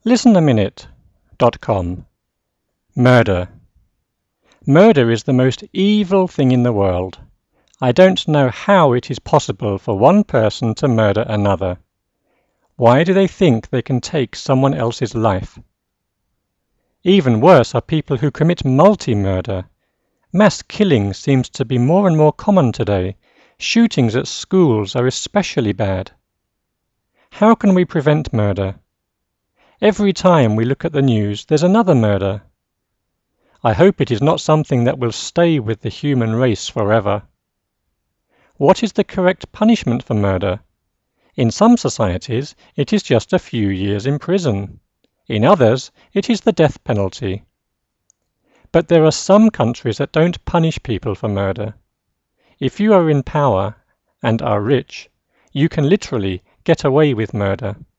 ListenAminute.com. Murder. Murder is the most evil thing in the world. I don't know how it is possible for one person to murder another. Why do they think they can take someone else's life? Even worse are people who commit multi-murder. Mass killing seems to be more and more common today. Shootings at schools are especially bad. How can we prevent murder? Every time we look at the news, there's another murder. I hope it is not something that will stay with the human race forever. What is the correct punishment for murder? In some societies, it is just a few years in prison. In others, it is the death penalty. But there are some countries that don't punish people for murder. If you are in power and are rich, you can literally get away with murder.